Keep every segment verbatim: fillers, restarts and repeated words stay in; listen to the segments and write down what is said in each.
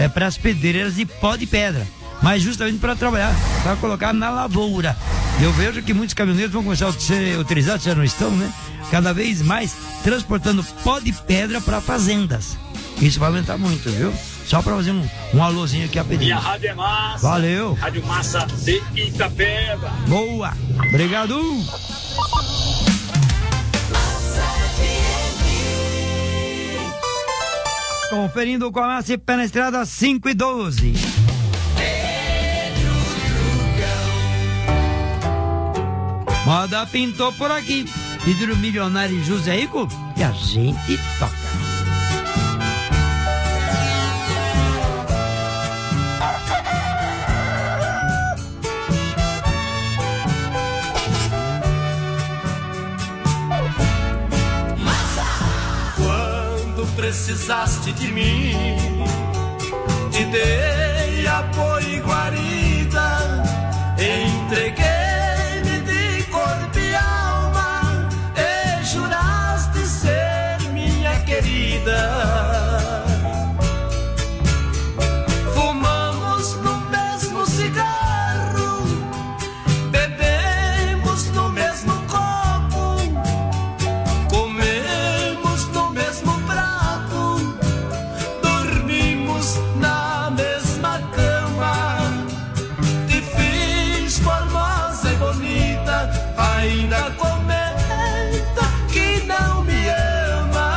é para as pedreiras de pó de pedra, mas justamente para trabalhar, para colocar na lavoura. Eu vejo que muitos caminhoneiros vão começar a ser utilizados, já não estão, né? Cada vez mais transportando pó de pedra para fazendas. Isso vai aumentar muito, viu? Só para fazer um, um alôzinho aqui a pedir. E a Rádio é Massa. Valeu. Rádio Massa de Itapeba. Boa. Obrigado. Conferindo o comércio pé na estrada cinco e doze. Moda pintou por aqui. Vidro milionário José Rico e a gente toca. Precisaste de mim, te dei apoio e guarida, entreguei-me de corpo e alma, e juraste ser minha querida. Fumamos no mesmo cigarro, bebemos no mesmo copo, comemos no mesmo prato, na mesma cama, te fiz formosa e bonita, ainda comenta que não me ama.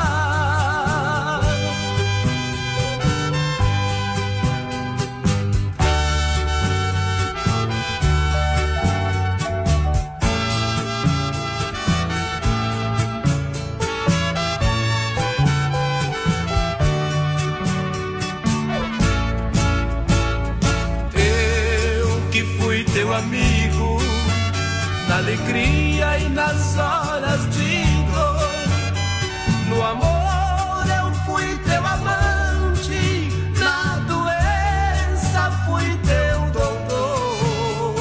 Teu amigo, na alegria e nas horas de dor. No amor eu fui teu amante, na doença fui teu doutor.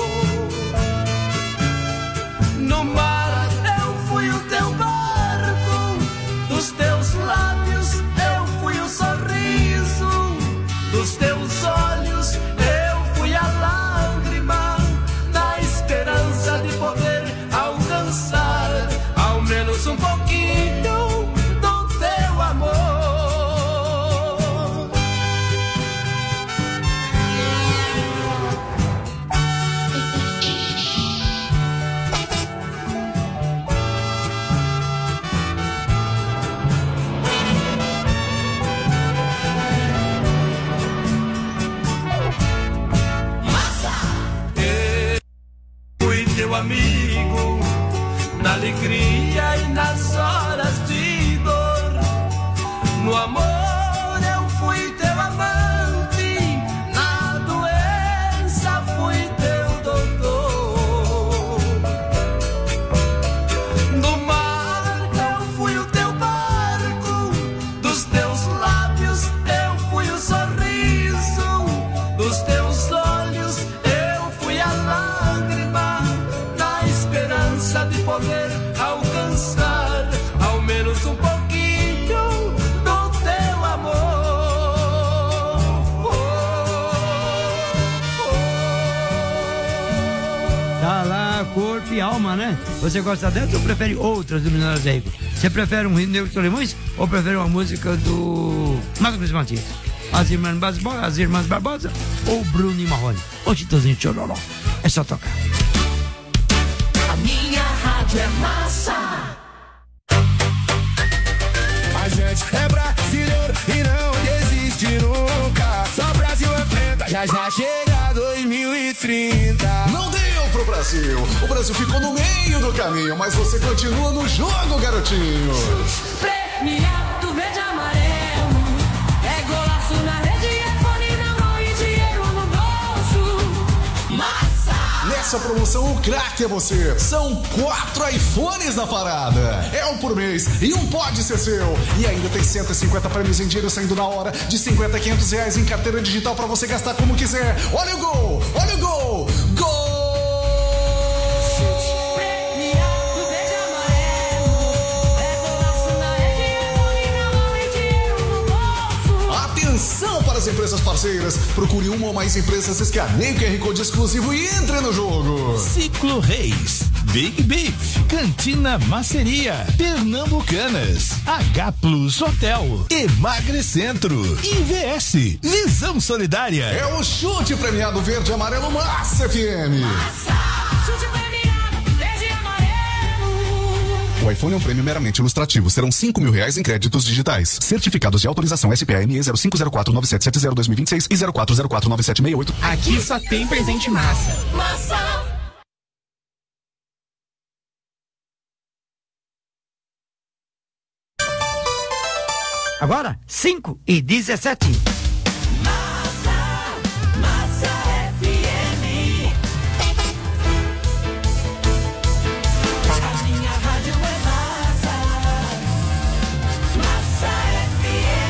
No mar eu fui o teu barco, dos teus lábios eu fui o sorriso, dos teus olhos eu fui a lágrima, esperança de poder alcançar ao menos um pouquinho do teu amor. Teu amigo, na alegria e nas horas de dor. No amor eu fui teu amante, na doença fui teu doutor. No mar eu fui o teu barco, dos teus lábios eu fui o sorriso, dos teus olhos eu fui a lágrima, esperança de poder alcançar ao menos um pouquinho do teu amor. Oh, oh, oh. Tá lá, corpo e alma, né? Você gosta dessa ou prefere outras do Milionário Zé Rico? Você prefere um Rio Negro de Solimões ou prefere uma música do Mato Grosso Matias? As Irmãs Barbosa, as Irmãs Barbosa ou Bruno e Marrone? Ô Titozinho Chororó, é só tocar. A minha rádio é massa. A gente é brasileiro e não desiste nunca. Só Brasil enfrenta, já já chega dois mil e trinta. Não deu pro Brasil. O Brasil ficou no meio do caminho, mas você continua no jogo, garotinho. Premiado verde e amarelo, é golaço na rede, é fone na mão e dinheiro no bolso. Massa! Nessa promoção, o craque é você. São quatro iPhones na parada. É um por mês e um pode ser seu. E ainda tem cento e cinquenta prêmios em dinheiro saindo na hora, de cinquenta a quinhentos reais em carteira digital pra você gastar como quiser. Olha o gol! Olha o gol! Gol! Atenção para das empresas parceiras. Procure uma ou mais empresas, escaneie o Q R Code exclusivo e entre no jogo. Ciclo Reis, Big Beef, Cantina Maceria, Pernambucanas, H Plus Hotel, Emagrecentro, I V S, Visão Solidária. É o chute premiado verde e amarelo Massa F M. Massa, chute premiado, verde e amarelo. O iPhone é um prêmio meramente ilustrativo. Serão cinco mil reais em créditos digitais. Certificados de autorização S P A M E zero cinco zero quatro nove sete sete zero dois mil e vinte e seis e zero quatro zero quatro nove sete seis oito. Aqui só tem presente massa. Massa. Agora, cinco e dezessete. Massa, Massa F M. A minha rádio é Massa, Massa F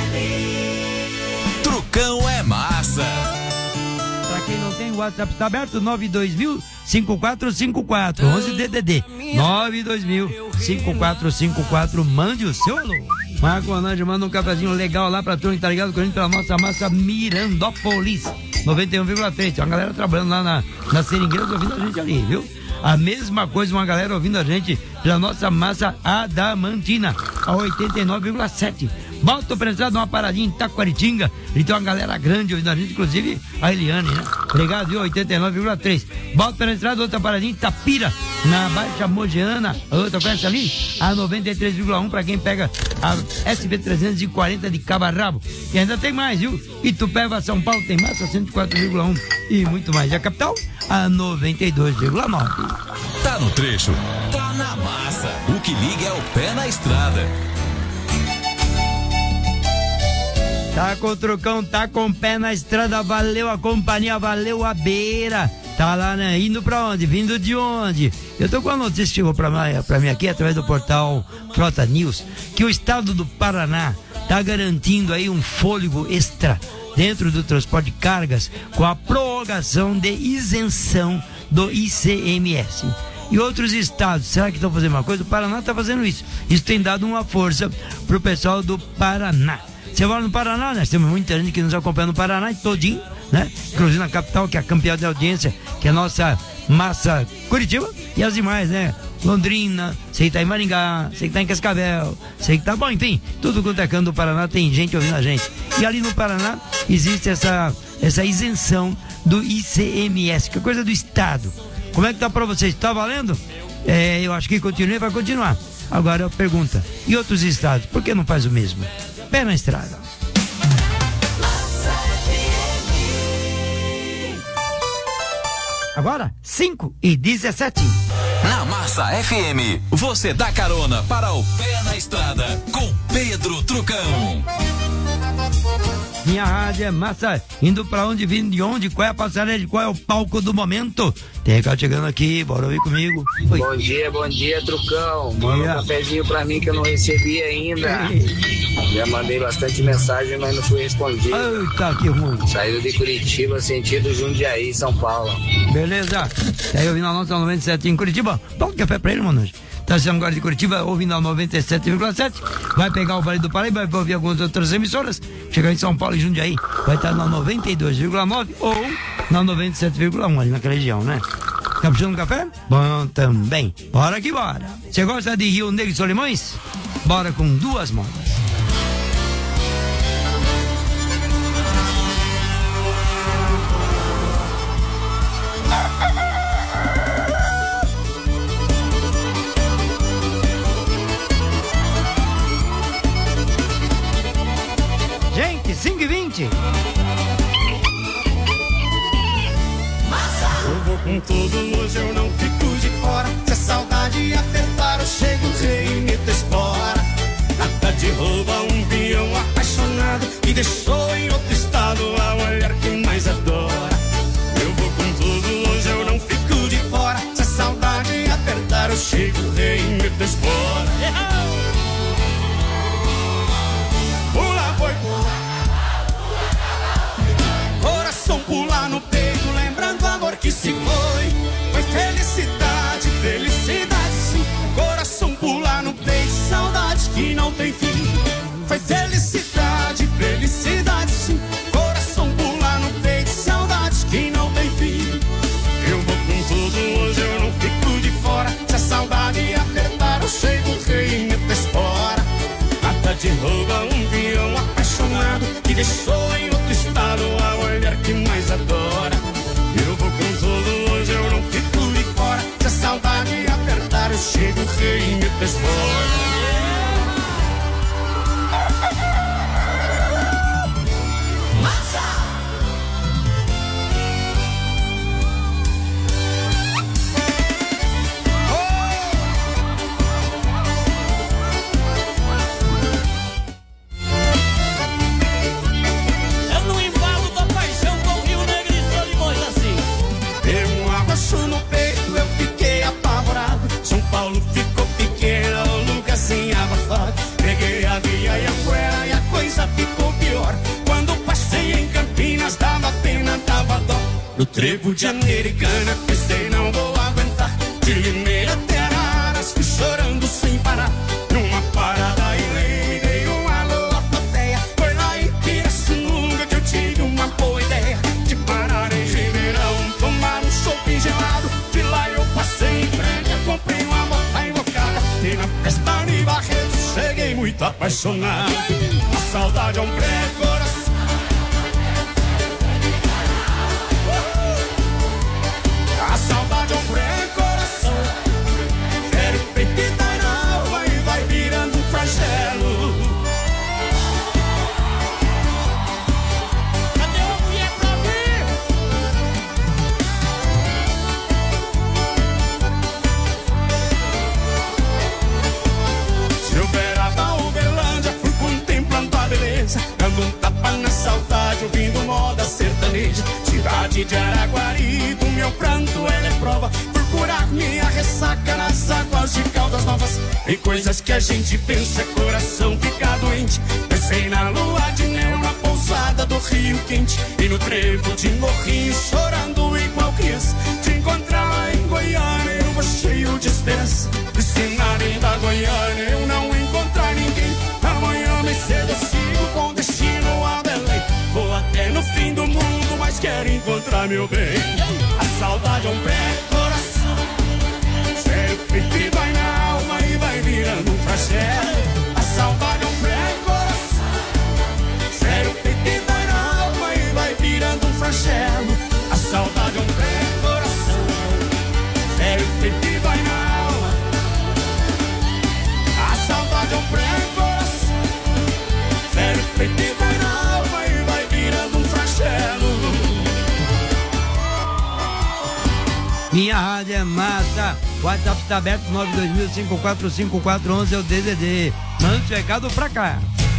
M. Trucão é massa. Pra quem não tem, o WhatsApp tá aberto, nove dois mil, cinco quatro cinco quatro, onze D D D, nove dois mil, cinco quatro cinco quatro, mande o seu alô. Marco Anândio manda um cafezinho legal lá pra turma que tá ligado com a gente pela nossa massa Mirandópolis, noventa e um vírgula três. Tem uma galera trabalhando lá na, na Seringueiras ouvindo a gente ali, viu? A mesma coisa, uma galera ouvindo a gente pela nossa massa Adamantina, a oitenta e nove vírgula sete. Bota o prensado uma paradinha em Taquaritinga. E tem uma galera grande ouvindo a gente, inclusive a Eliane, né? Obrigado, viu? oitenta e nove vírgula três. Bota o prensado, outra paradinha em Tapira, na Baixa Mogiana. A outra conhece ali? A noventa e três vírgula um pra quem pega a S B trezentos e quarenta de Cabarrabo. E ainda tem mais, viu? Itupeva, São Paulo, tem massa cento e quatro vírgula um e muito mais. E a capital, a noventa e dois vírgula nove. Tá no trecho, tá na massa. O que liga é o pé na estrada. Tá com o trucão, tá com o pé na estrada, valeu a companhia, valeu a beira. Tá lá, né? Indo pra onde? Vindo de onde? Eu tô com a notícia que chegou pra, pra mim aqui, através do portal Frota News, que o estado do Paraná tá garantindo aí um fôlego extra dentro do transporte de cargas com a prorrogação de isenção do I C M S. E outros estados, será que estão fazendo uma coisa? O Paraná tá fazendo isso. Isso tem dado uma força pro pessoal do Paraná. Você mora no Paraná, né? Temos muita gente que nos acompanha no Paraná e todinho, né? Inclusive na capital, que é a campeã de audiência, que é a nossa massa Curitiba, e as demais, né? Londrina, sei que tá em Maringá, sei que tá em Cascavel, sei que tá bom, enfim, tudo quanto é canto do Paraná tem gente ouvindo a gente. E ali no Paraná existe essa, essa isenção do I C M S, que é coisa do estado. Como é que tá pra vocês? Tá valendo? É, eu acho que continua e vai continuar. Agora eu pergunto, e outros estados, por que não faz o mesmo? Pé na estrada. Agora, cinco e dezessete. Na Massa F M, você dá carona para o pé na estrada com Pedro Trucão. Minha rádio é massa, indo pra onde, vindo de onde, qual é a passarela, qual é o palco do momento. Tem recado chegando aqui, bora ouvir comigo. Oi. Bom dia, bom dia, Trucão. Manda um cafezinho pra mim que eu não recebi ainda. Já mandei bastante mensagem, mas não fui respondido. Eita, que ruim. Saída de Curitiba, sentido Jundiaí, São Paulo. Beleza. Tá aí ouvindo a nossa noventa e sete em Curitiba. Dá um café pra ele, mano. Tá sendo agora de Curitiba, ouvindo a noventa e sete vírgula sete. Vai pegar o Vale do Paraíba, vai ouvir algumas outras emissoras. Chegar em São Paulo e Jundiaí, vai estar na noventa e dois vírgula nove ou na noventa e sete vírgula um, ali naquela região, né? Tá puxando um café? Bom também. Bora que bora. Você gosta de Rio Negro e Solimões? Bora com duas modas. Gente, cinco e vinte. Eu vou com tudo, hoje eu não fico de fora. Se a saudade apertar, eu chego, rei e meto espora. Nada de rouba um peão apaixonado que deixou em outro estado a mulher que mais adora. Eu vou com tudo, hoje eu não fico de fora. Se a saudade apertar, eu chego, rei e meto espora. Pula, boi, coração pula no peito, lembrando o amor que se foi. Foi felicidade, felicidade sim. Coração pula no peito, saudade que não tem fim. Foi felicidade, felicidade sim. Coração no trevo de Americana. Pensei, não vou aguentar, de Limeira até Araras, fui chorando sem parar. Numa parada e me dei um alô à plateia. Foi lá em Pirassununga que eu tive uma boa ideia de parar em Ribeirão, tomar um chopp gelado. De lá eu passei em frente, eu comprei uma moto invocada. E na festa de Barretos cheguei muito apaixonado. A saudade é um pré-coração. A saudade é um pré-coração. Quero peito e dói na alma e vai virando um flagelo. Cadê uma mulher pra mim? Silveira da Uberlândia, fui contemplando a beleza, dando um tapa na saudade, ouvindo moda sertaneja. Cidade de Araguari, do meu pranto ela é prova. Fui curar minha ressaca nas águas de Caldas Novas. Em coisas que a gente pensa, coração fica doente. Pensei na lua de mel, na pousada do Rio Quente, e no trevo de Morrinho, chorando igual criança. Te encontrar lá em Goiânia, eu vou cheio de esperança. E se na linda Goiânia eu não encontrar ninguém, amanhã mais cedo eu sigo com destino a Belém. Vou até no fim do mundo, mas quero encontrar meu bem. A saudade é um pré-coração. Sério, peito e vai na alma e vai virando um flagelo. A saudade é um pré-coração. Sério, peito e vai na alma e vai virando um flagelo. A saudade é um pré-coração. Sério, peito e vai na alma. A saudade é um pré-coração. Sério, peito e vai na alma e vai virando um flagelo. Minha rádio é massa. O WhatsApp está aberto, nove dois mil, cinco quatro cinco quatro, onze é o D D D. Manda o recado pra cá.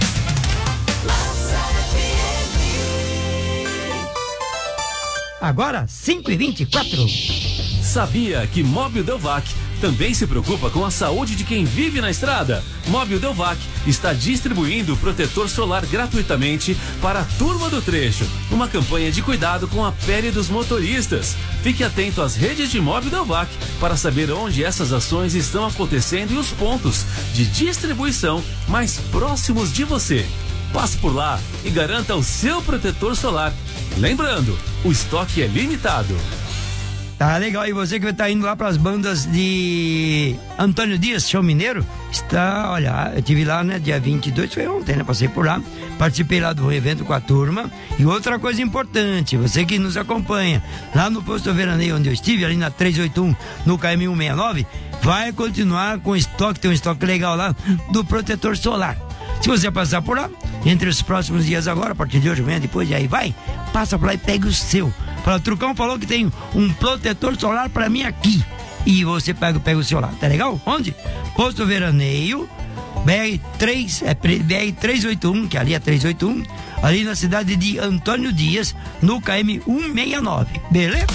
Agora, cinco e vinte e quatro. Sabia que Móbil Delvac também se preocupa com a saúde de quem vive na estrada? Móbil Delvac está distribuindo protetor solar gratuitamente para a turma do trecho. Uma campanha de cuidado com a pele dos motoristas. Fique atento às redes de Móbil Delvac para saber onde essas ações estão acontecendo e os pontos de distribuição mais próximos de você. Passe por lá e garanta o seu protetor solar. Lembrando, o estoque é limitado. Tá legal, e você que tá indo lá pras bandas de Antônio Dias, Show Mineiro, está, olha, eu tive lá, né, dia vinte e dois, foi ontem, né, passei por lá, participei lá do evento com a turma. E outra coisa importante, você que nos acompanha lá no posto Veraneio onde eu estive, ali na trezentos e oitenta e um, no K M cento e sessenta e nove, vai continuar com estoque, tem um estoque legal lá, do protetor solar. Se você passar por lá, entre os próximos dias agora, a partir de hoje, amanhã, depois, e aí vai, passa por lá e pega o seu. O Trucão falou que tem um protetor solar pra mim aqui. E você pega, pega o seu lá, tá legal? Onde? Posto Veraneio, B R três, é, B R trezentos e oitenta e um, que ali é trezentos e oitenta e um, ali na cidade de Antônio Dias, no K M cento e sessenta e nove, beleza?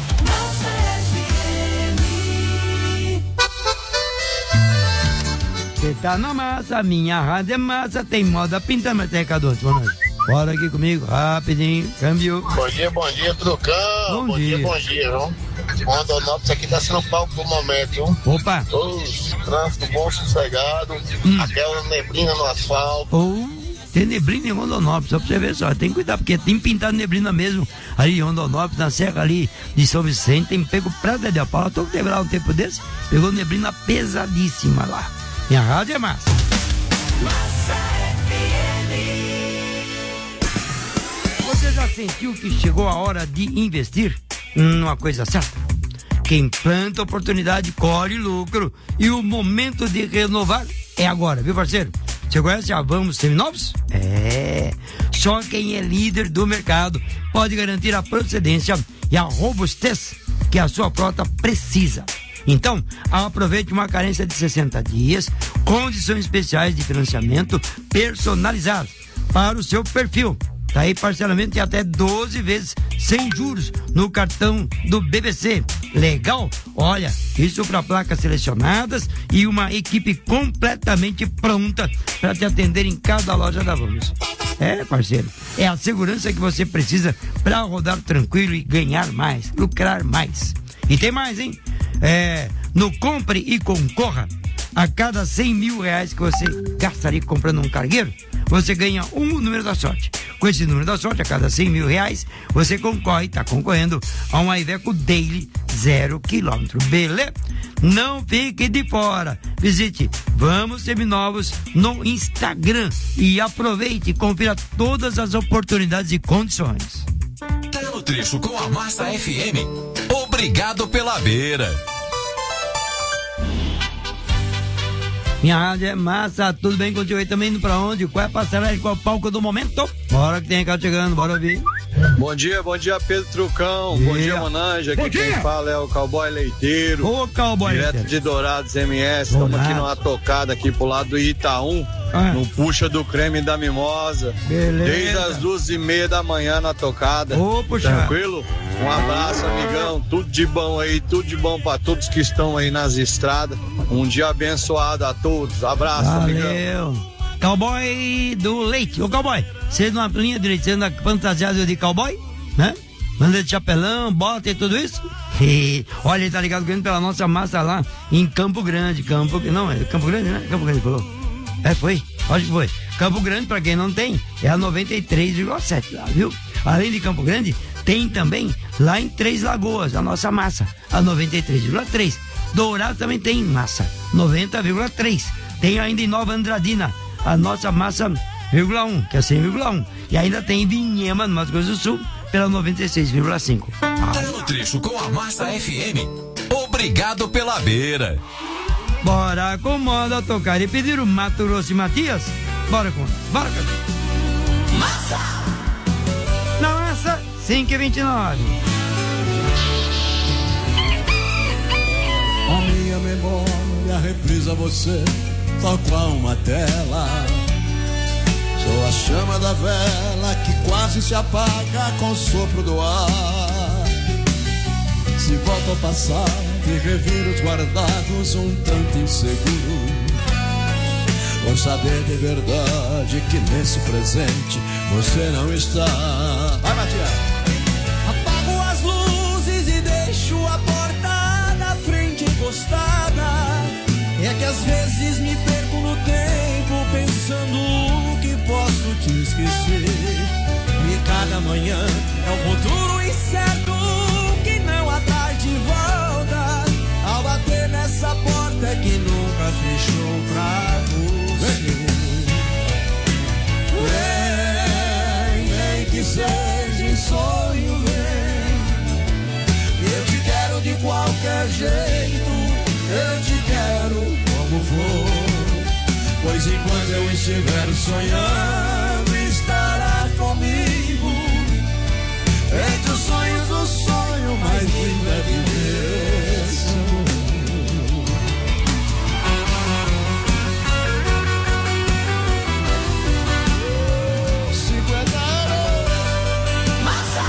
Você tá na massa, minha rádio é massa, tem moda pinta, mas tem recado antes, boa noite. Bora aqui comigo, rapidinho, câmbio. Bom dia, bom dia, Trucão. Bom, bom dia. dia, bom dia, viu? Rondonópolis aqui tá sendo palco pro momento, viu? Opa! Todos, trânsito bom, sossegado, hum. aquela neblina no asfalto. Oh, tem neblina em Rondonópolis, só pra você ver só, tem que cuidar, porque tem pintado neblina mesmo ali em Rondonópolis, na serra ali de São Vicente, tem pego pra Dedé Paula, tô teve lá um tempo desse, pegou neblina pesadíssima lá. Minha rádio é massa. Massa F M. Você já sentiu que chegou a hora de investir numa coisa certa? Quem planta oportunidade colhe lucro e o momento de renovar é agora, viu, parceiro? Você conhece a Vamos Seminovos? É, só quem é líder do mercado pode garantir a procedência e a robustez que a sua frota precisa. Então, aproveite uma carência de sessenta dias, condições especiais de financiamento personalizadas para o seu perfil. Tá aí parcelamento de até doze vezes sem juros no cartão do B B C. Legal? Olha, isso para placas selecionadas e uma equipe completamente pronta para te atender em cada loja da Vamos. É, parceiro, é a segurança que você precisa para rodar tranquilo e ganhar mais, lucrar mais. E tem mais, hein? É, no Compre e Concorra, a cada cem mil reais que você gastaria comprando um cargueiro, você ganha um número da sorte. Com esse número da sorte, a cada cem mil reais, você concorre, está concorrendo a um Iveco Daily zero quilômetro. Beleza? Não fique de fora. Visite Vamos Seminovos no Instagram e aproveite e confira todas as oportunidades e condições. Tá no trecho com a Massa F M. Obrigado pela beira. Minha rádio é massa, tudo bem contigo aí também? Indo pra onde? Qual é a passarela? Qual é o palco do momento? Bora que tem recado chegando, bora ouvir. Bom dia, bom dia Pedro Trucão, bom dia Monange, aqui quem fala é o Cowboy Leiteiro. Ô Cowboy Direto Leiteiro. de Dourados M S, estamos aqui numa tocada aqui pro lado do Itaú, ah. no Puxa do Creme da Mimosa. Beleza. Desde as duas e meia da manhã na tocada. Ô, puxa. Tranquilo? Um abraço, amigão, tudo de bom aí, tudo de bom pra todos que estão aí nas estradas. Um dia abençoado a todos, abraço, Valeu. amigão. Cowboy do Leite. Ô Cowboy, você na linha direita, você anda fantasiado de cowboy, né? Anda de chapelão, bota e tudo isso? E, olha, ele tá ligado ganhando pela nossa massa lá em Campo Grande. Campo, não, é Campo Grande, né? Campo Grande falou. É, foi? Acho que foi. Campo Grande, pra quem não tem, é a noventa e três vírgula sete lá, viu? Além de Campo Grande, tem também lá em Três Lagoas, a nossa massa, a noventa e três vírgula três. Dourado também tem massa, noventa vírgula três. Tem ainda em Nova Andradina, a nossa massa vírgula um, que é cem vírgula um. E ainda tem Vinhema, no Mato Grosso do Sul, pela noventa e seis vírgula cinco. Ah. Tá no trecho com a Massa F M. Obrigado pela beira. Bora com moda tocar e pedir o Mato Grosso e Matias. Bora com bora com Massa. Na massa, cinco e vinte e nove. A minha memória reprisa você tal qual uma tela. Sou a chama da vela que quase se apaga com o sopro do ar. Se volto ao passado e reviro os guardados um tanto inseguro, por saber de verdade que nesse presente você não está. Vai, Matias! Apago as luzes e deixo a porta da frente encostada. É que às vezes me perco no tempo pensando que posso te esquecer. E cada manhã é um futuro incerto que não atrai de volta. Ao bater nessa porta que nunca fechou pra você. Vem, vem que seja em sonho, vem. Eu te quero de qualquer jeito. Eu te quero como for, pois enquanto eu estiver sonhando, estará comigo. Entre os sonhos, o sonho mais lindo é viver esse amor. cinquenta anos. Massa!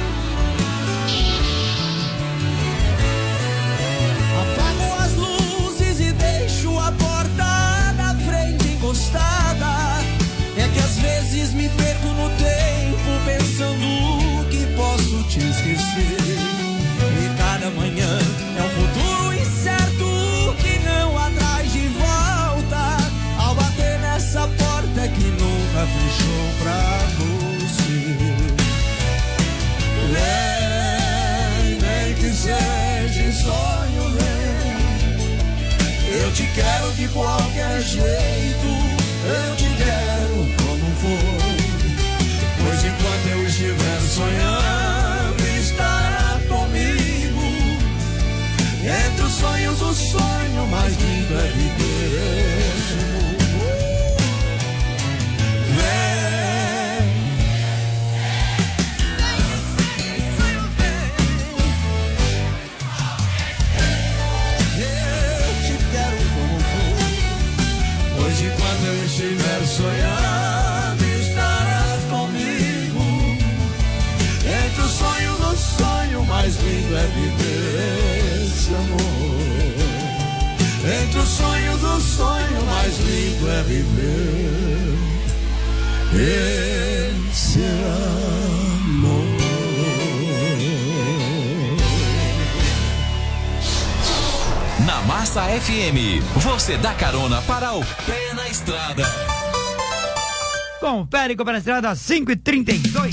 Apago as luzes e deixo a porta da frente encostada. É que às vezes me perco no tempo pensando que posso te esquecer. E cada manhã é um futuro incerto que não atrai de volta. Ao bater nessa porta que nunca fechou pra você. Vem, vem que seja em sonho, vem. Eu te quero de qualquer jeito. Eu te quero como for, pois enquanto eu estiver sonhando, estará comigo. Entre os sonhos, o sonho mais lindo é viver. Vem, eu te quero como for, pois enquanto eu estiver sonhando, estarás comigo. Entre os sonhos, o sonho mais lindo é viver esse amor. Entre os sonhos, o sonho mais lindo é viver esse amor. Na Massa F M, você dá carona para o pé na estrada. Confere com a estrada cinco e trinta e dois.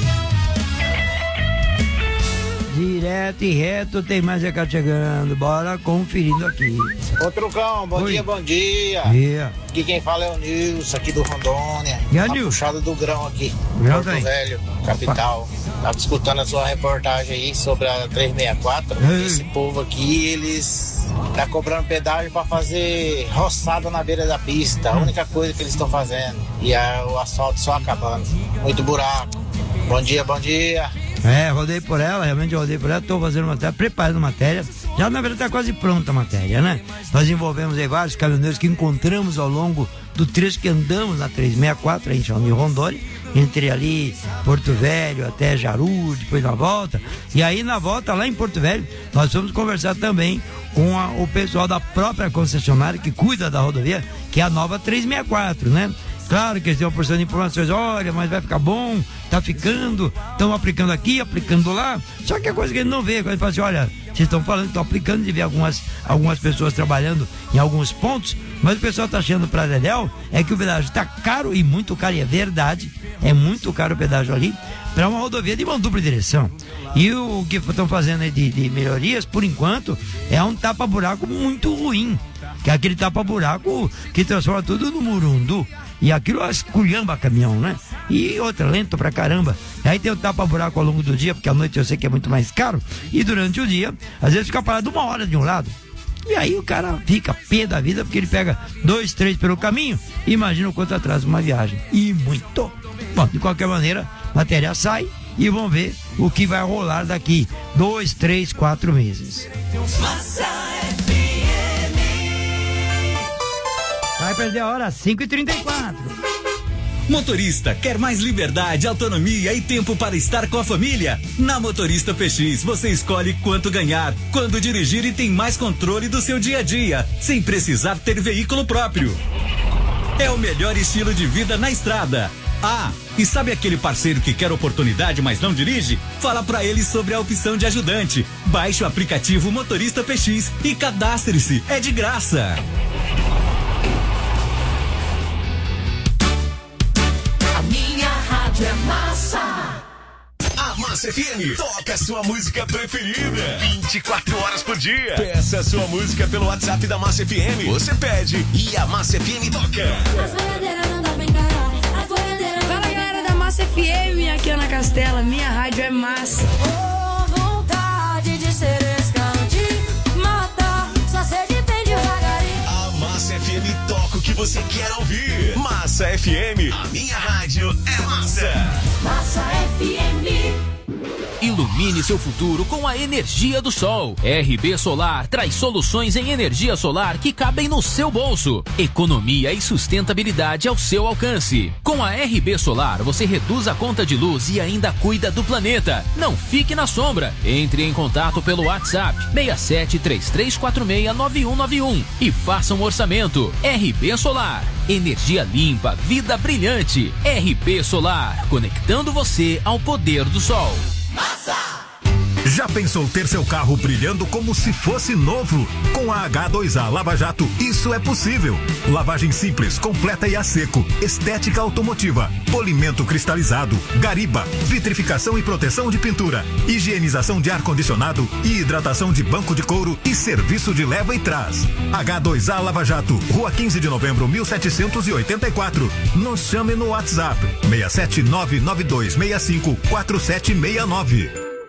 Direto e reto, tem mais recado chegando. Bora conferindo aqui. Ô Trucão, bom Oi. dia, bom dia. Dia. Aqui quem fala é o Nilson, aqui do Rondônia. E a Uma Nilson? puxada do grão aqui, Grão Porto tem. Velho, capital. Tava escutando a sua reportagem aí sobre a trezentos e sessenta e quatro. Ei. Esse povo aqui, eles tá cobrando pedágio pra fazer roçada na beira da pista. A única coisa que eles estão fazendo. E é o asfalto só acabando. Muito buraco. Bom dia, bom dia. É, rodei por ela, realmente eu rodei por ela, tô fazendo matéria, preparando matéria. Já na verdade tá quase pronta a matéria, né? Nós envolvemos aí vários caminhoneiros que encontramos ao longo do trecho que andamos na trezentos e sessenta e quatro, aí em Rondônia, entre ali Porto Velho até Jaru, depois na volta. E aí na volta lá em Porto Velho, nós vamos conversar também com a, o pessoal da própria concessionária que cuida da rodovia, que é a nova trezentos e sessenta e quatro, né? Claro que eles têm uma porção de informações, olha, mas vai ficar bom, tá ficando, estão aplicando aqui, aplicando lá. Só que a coisa que ele não vê, quando ele fala assim, olha, vocês estão falando que estão aplicando, de ver algumas, algumas pessoas trabalhando em alguns pontos, mas o pessoal tá achando pra Dedéu é que o pedágio tá caro e muito caro, e é verdade, é muito caro o pedágio ali, para uma rodovia de uma dupla direção. E o que estão fazendo aí de, de melhorias, por enquanto, é um tapa-buraco muito ruim, que é aquele tapa-buraco que transforma tudo no murundu. E aquilo esculhamba caminhão, né? E outra, lento pra caramba. Aí tem o tapa-buraco ao longo do dia, porque à noite eu sei que é muito mais caro. E durante o dia, às vezes fica parado uma hora de um lado. E aí o cara fica pé da vida, porque ele pega dois, três pelo caminho. Imagina o quanto atrasa uma viagem. E muito. Bom, de qualquer maneira, a matéria sai e vamos ver o que vai rolar daqui dois, três, quatro meses. Vai perder a hora, cinco e trinta e quatro. Motorista, quer mais liberdade, autonomia e tempo para estar com a família? Na Motorista P X, você escolhe quanto ganhar, quando dirigir e tem mais controle do seu dia a dia, sem precisar ter veículo próprio. É o melhor estilo de vida na estrada. Ah, e sabe aquele parceiro que quer oportunidade, mas não dirige? Fala pra ele sobre a opção de ajudante. Baixe o aplicativo Motorista P X e cadastre-se. É de graça. É massa. A Massa F M toca a sua música preferida vinte e quatro horas por dia. Peça a sua música pelo WhatsApp da Massa F M. Você pede e a Massa F M toca. Fala galera da Massa F M, aqui é Ana Castela, minha rádio é massa. Oh, vontade de ser escante, matar, só sede bem devagarinho. A Massa F M toca o que você quer ouvir. Massa F M, a minha rádio é massa. Massa F M. Ilumine seu futuro com a energia do sol. R B Solar traz soluções em energia solar que cabem no seu bolso. Economia e sustentabilidade ao seu alcance. Com a R B Solar, você reduz a conta de luz e ainda cuida do planeta. Não fique na sombra. Entre em contato pelo WhatsApp seis sete três três quatro seis nove um nove um e faça um orçamento. R B Solar. Energia limpa, vida brilhante. R B Solar, conectando você ao poder do sol. Já pensou ter seu carro brilhando como se fosse novo? Com a H dois A Lava Jato, isso é possível. Lavagem simples, completa e a seco, estética automotiva, polimento cristalizado, gariba, vitrificação e proteção de pintura, higienização de ar-condicionado e hidratação de banco de couro e serviço de leva e trás. H dois A Lava Jato, Rua quinze de novembro, mil setecentos e oitenta e quatro. Nos chame no WhatsApp seis sete nove nove dois seis cinco quatro sete seis nove.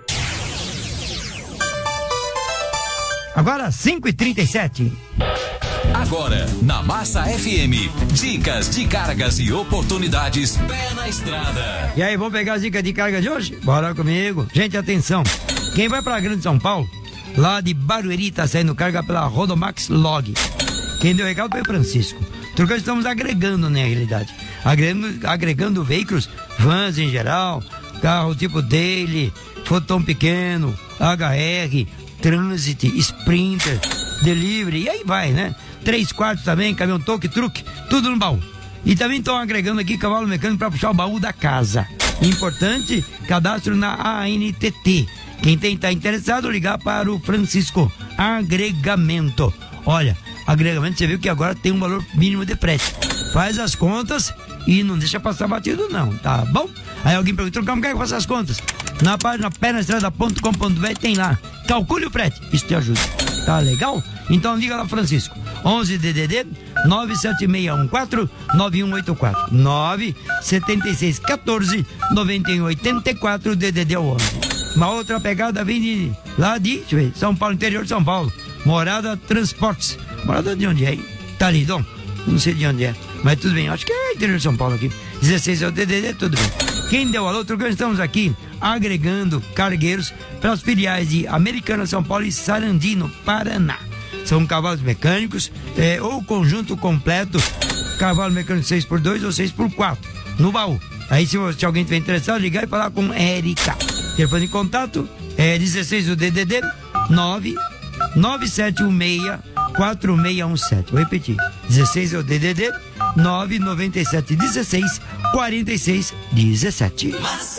Agora cinco e trinta e sete. Agora, na Massa F M, dicas de cargas e oportunidades pé na estrada. E aí, vamos pegar as dicas de carga de hoje? Bora comigo. Gente, atenção. Quem vai pra Grande São Paulo, lá de Barueri, tá saindo carga pela Rodomax Log. Quem deu o recado foi o Francisco. Trocando, estamos agregando, né, na realidade. Agregando, agregando veículos, vans em geral, carro tipo Daily, Fotão Pequeno, H R, Transit, Sprinter, Delivery, e aí vai, né? Três quartos também, caminhão toque, truque, tudo no baú. E também estão agregando aqui cavalo mecânico para puxar o baú da casa. Importante, cadastro na A N T T. Quem tem tá interessado, ligar para o Francisco. Agregamento. Olha, agregamento, você viu que agora tem um valor mínimo de frete. Faz as contas e não deixa passar batido não, tá bom? Aí alguém perguntou, como é que eu faço as contas? Na página pé na estrada ponto com ponto b r tem lá. Calcule o frete, isso te ajuda. Tá legal? Então liga lá, Francisco. onze D D D nove sete seis um quatro nove um oito quatro nove sete seis um quatro nove um oito quatro D D D onze. Uma outra pegada vem de lá de, deixa eu ver, São Paulo, interior de São Paulo. Morada Transportes. Morada de onde é, hein? Tá ali, Dom? Não sei de onde é, mas tudo bem, acho que é interior de São Paulo aqui. dezesseis é o D D D, tudo bem. Quem deu alô, trocando, estamos aqui agregando cargueiros para as filiais de Americana, São Paulo e Sarandi, Paraná. São cavalos mecânicos, é, ou conjunto completo, cavalo mecânico seis por dois ou seis por quatro, no baú. Aí se, se alguém tiver interessado, ligar e falar com Érica. Telefone de contato é dezesseis o D D D nove nove sete um seis quatro seis um sete. Vou repetir. dezesseis é o D D D nove nove sete um seis quatro seis um sete.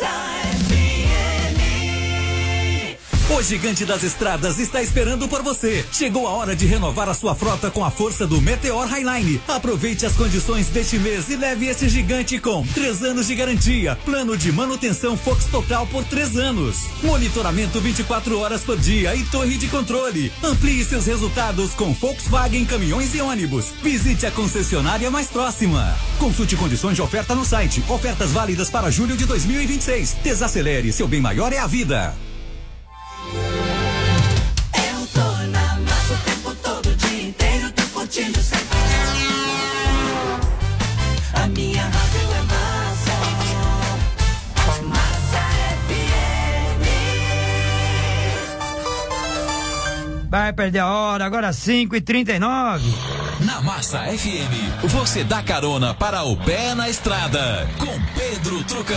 O Gigante das Estradas está esperando por você. Chegou a hora de renovar a sua frota com a força do Meteor Highline. Aproveite as condições deste mês e leve esse gigante com três anos de garantia, plano de manutenção Fox Total por três anos, monitoramento vinte e quatro horas por dia e torre de controle. Amplie seus resultados com Volkswagen Caminhões e Ônibus. Visite a concessionária mais próxima. Consulte condições de oferta no site. Ofertas válidas para julho de dois mil e vinte e seis. Desacelere, seu bem maior é a vida. Eu tô na massa o tempo todo, o dia inteiro, tô curtindo sempre. A minha rádio é massa, Massa F M. Vai perder a hora, agora cinco e trinta e nove. Na Massa F M, você dá carona para o Pé na Estrada, com Pedro Trucão.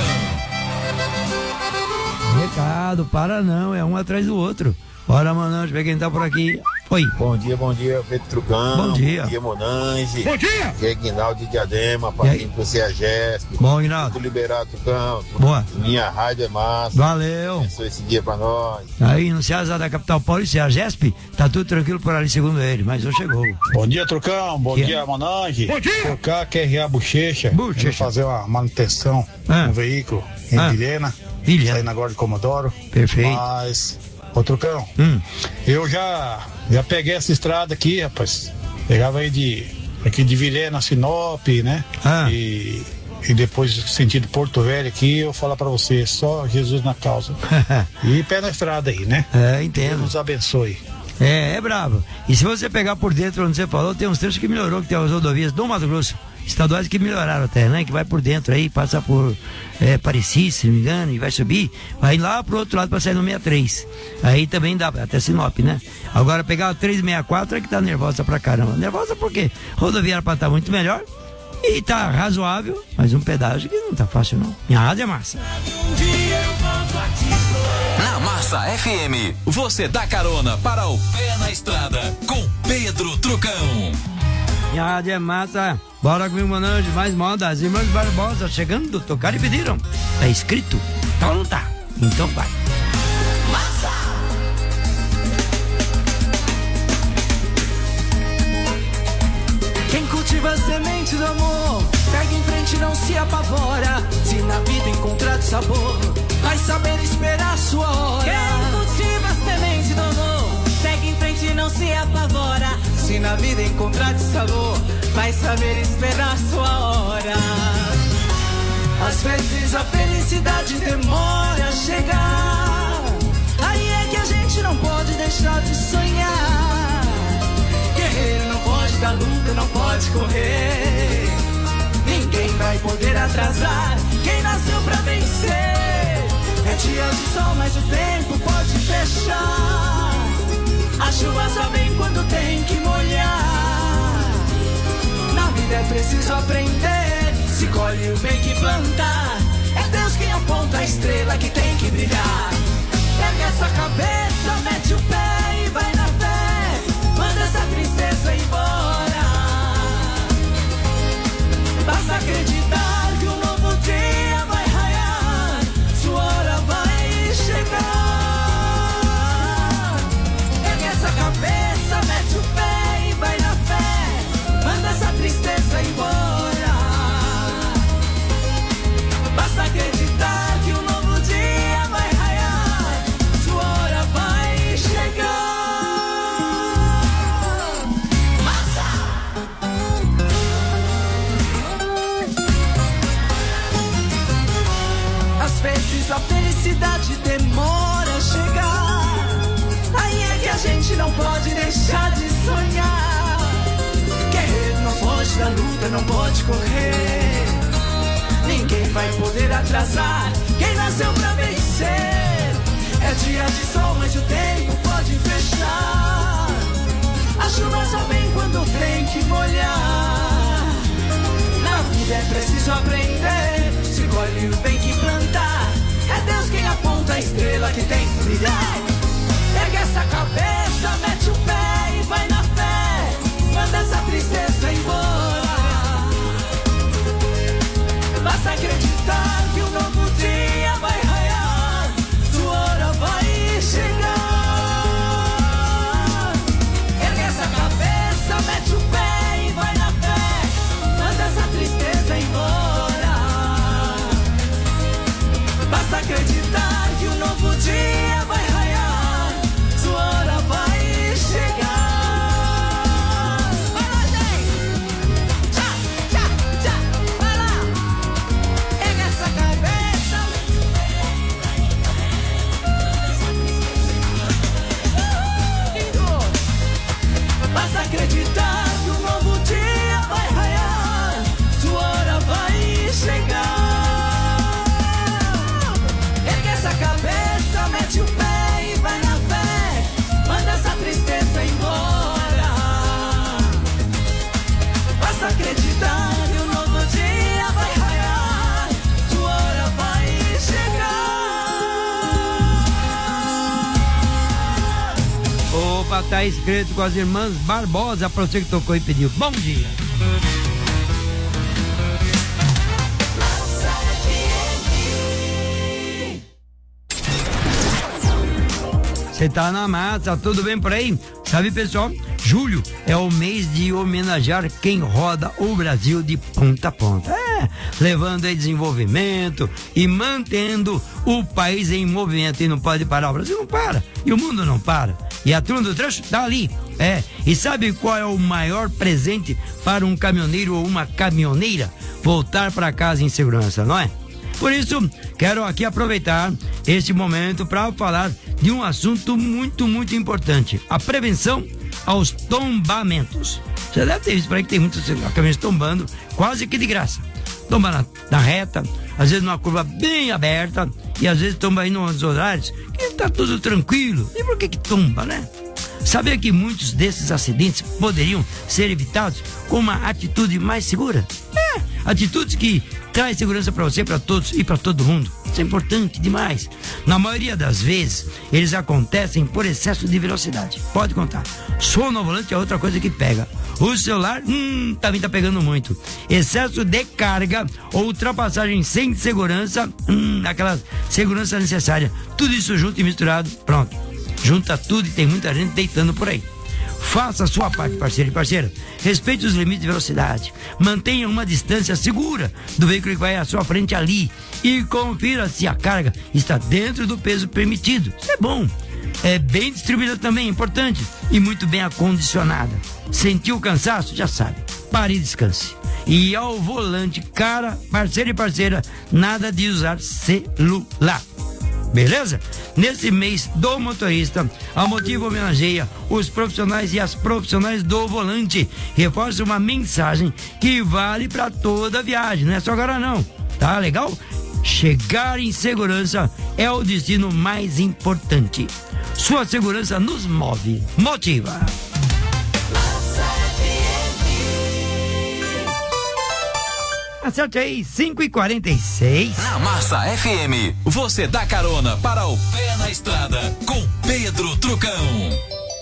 Recado, para não, é um atrás do outro. Bora, Monange, ver quem tá por aqui. Oi. Bom dia, bom dia, Pedro Trucão. Bom dia. Bom dia, Monange. Bom dia. Aqui é Guinaldo de Diadema, partindo pro C A G E S P. Bom, Guinaldo. Tudo liberado, Trucão. Boa. Minha rádio é massa. Valeu. Começou esse dia pra nós. Aí no Ceasa da Capital Paulista, a GESP, tá tudo tranquilo por ali, segundo ele, mas não chegou. Bom dia, Trucão. Bom Que dia, é? Monange. Bom dia. Trocar Q R A Bochecha. Bochecha. Indo fazer uma manutenção Ah. no veículo em Ah. Vilhena. Vilhena. Saindo agora de Comodoro. Perfeito. Mas, ô Trucão, Hum. eu já, já peguei essa estrada aqui, rapaz. Pegava aí de, aqui de Vilhena, Sinop, né? Ah. E, e depois sentido Porto Velho aqui, eu falar pra você, só Jesus na causa. E pé na estrada aí, né? É, entendo. Deus nos abençoe. É, é bravo. E se você pegar por dentro, onde você falou, tem uns trechos que melhorou, que tem as rodovias do Mato Grosso, estaduais que melhoraram até, né? Que vai por dentro aí, passa por é, Pareci, se não me engano, e vai subir, vai lá pro outro lado pra sair no sessenta e três. Aí também dá, até Sinop, né? Agora pegar a trezentos e sessenta e quatro é que tá nervosa pra caramba. Nervosa por quê? Rodovia era pra estar muito melhor e tá razoável, mas um pedágio que não tá fácil não. Minha rádio é massa. Na Massa F M, você dá carona para o Pé na Estrada, com Pedro Trucão. Minha rádio é massa. Bora comigo, Monange, mais moda. As irmãs Barbosa chegando, tocaram e pediram. Tá escrito? Tá ou não tá? Então vai. Quem cultiva a semente do amor, segue em frente e não se apavora. Se na vida encontrar sabor, vai saber esperar a sua hora. Quem cultiva a semente do amor, segue em frente e não se apavora. Se na vida encontrar sabor, vai saber esperar a sua hora. Às vezes a felicidade demora a chegar. Aí é que a gente não pode deixar de sonhar. Guerreiro não pode dar luta, não pode correr. Ninguém vai poder atrasar quem nasceu pra vencer. É dia de sol, mas o tempo pode fechar. A chuva só vem quando tem que molhar. Na vida é preciso aprender. Se colhe o bem que plantar. É Deus quem aponta a estrela que tem que brilhar. Pega essa cabeça, mete o pé e vai na fé. Manda essa tristeza embora. Basta não pode correr. Ninguém vai poder atrasar quem nasceu pra vencer. É dia de sol, mas o tempo pode fechar. A chuva só vem quando tem que molhar. Na vida é preciso aprender. Se colhe tem que plantar. É Deus quem aponta a estrela que tem que brilhar. Pega essa cabeça, mete o pé e vai na fé. Manda essa tristeza embora. Basta acreditar que um novo dia vai raiar. Sua hora vai chegar. Ergue essa cabeça, mete o pé e vai na fé. Manda essa tristeza embora. Basta acreditar que um novo dia vai raiar. Sua hora vai chegar. Vai lá, gente! Tchá, tchá, tchá, vai lá! Ergue essa cabeça. Lindo! Basta acreditar que um novo dia vai raiar. Sua hora vai chegar. Ergue essa cabeça, mete o pé e vai na fé. Manda essa tristeza embora. Basta acreditar que um novo dia vai raiar. Sua hora vai chegar. Opa, tá escrito com as irmãs Barbosa, pra você que tocou e pediu. Bom dia. Você tá na massa, tudo bem por aí? Sabe, pessoal, julho é o mês de homenagear quem roda o Brasil de ponta a ponta. É, levando aí desenvolvimento e mantendo o país em movimento. E não pode parar, o Brasil não para, e o mundo não para. E a turma do trecho tá ali. É, e sabe qual é o maior presente para um caminhoneiro ou uma caminhoneira? Voltar para casa em segurança, não é? Por isso, quero aqui aproveitar este momento para falar de um assunto muito, muito importante: a prevenção aos tombamentos. Você deve ter visto por aí que tem muitos caminhões tombando, quase que de graça. Tomba na, na reta, às vezes numa curva bem aberta, e às vezes tomba aí nos horários que tá tudo tranquilo. E por que que tomba, né? Sabia que muitos desses acidentes poderiam ser evitados com uma atitude mais segura? É, atitudes que traz segurança para você, para todos e para todo mundo. Isso é importante demais. Na maioria das vezes, eles acontecem por excesso de velocidade. Pode contar. Sono ao volante é outra coisa que pega. O celular, hum, também tá pegando muito. Excesso de carga ou ultrapassagem sem segurança, hum, aquela segurança necessária. Tudo isso junto e misturado, pronto. Junta tudo e tem muita gente deitando por aí. Faça a sua parte, parceiro e parceira. Respeite os limites de velocidade. Mantenha uma distância segura do veículo que vai à sua frente ali. E confira se a carga está dentro do peso permitido. Isso é bom. É bem distribuída também, importante. E muito bem acondicionada. Sentiu o cansaço? Já sabe. Pare e descanse. E ao volante, cara, parceiro e parceira, nada de usar celular. Beleza? Nesse mês do motorista, a Motivo homenageia os profissionais e as profissionais do volante. Reforça uma mensagem que vale para toda a viagem, não é só agora não. Tá legal? Chegar em segurança é o destino mais importante. Sua segurança nos move. Motiva. Acerte aí, cinco e quarenta e seis. Na Massa F M, você dá carona para o Pé na Estrada com Pedro Trucão.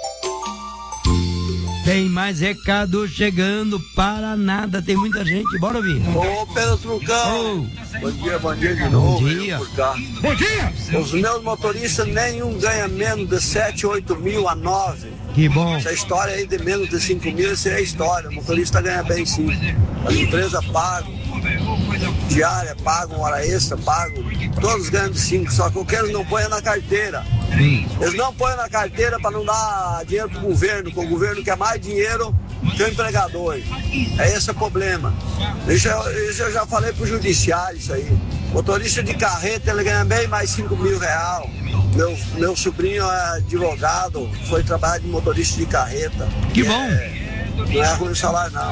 Tem mais recado chegando para nada, tem muita gente, bora ouvir. Ô, Pedro Trucão. Oh. Bom dia, bom dia de bom novo. Dia. Bom dia. Os meus motoristas, nenhum ganha menos de sete, oito mil a nove. Que bom. Essa história aí de menos de cinco mil, isso é história. O motorista ganha bem sim. As empresas pagam diária, pagam hora extra, pagam. Todos ganham de cinco, só que o que eles não põem na carteira. Sim. Eles não põem na carteira para não dar dinheiro pro governo, porque o governo quer mais dinheiro que o empregador. É esse o problema. Isso eu, isso eu já falei pro judiciário, isso aí. Motorista de carreta, ele ganha bem mais cinco mil reais. Meu, meu sobrinho é advogado, foi trabalhar de motorista de carreta. Que bom! É, não é ruim o salário, não.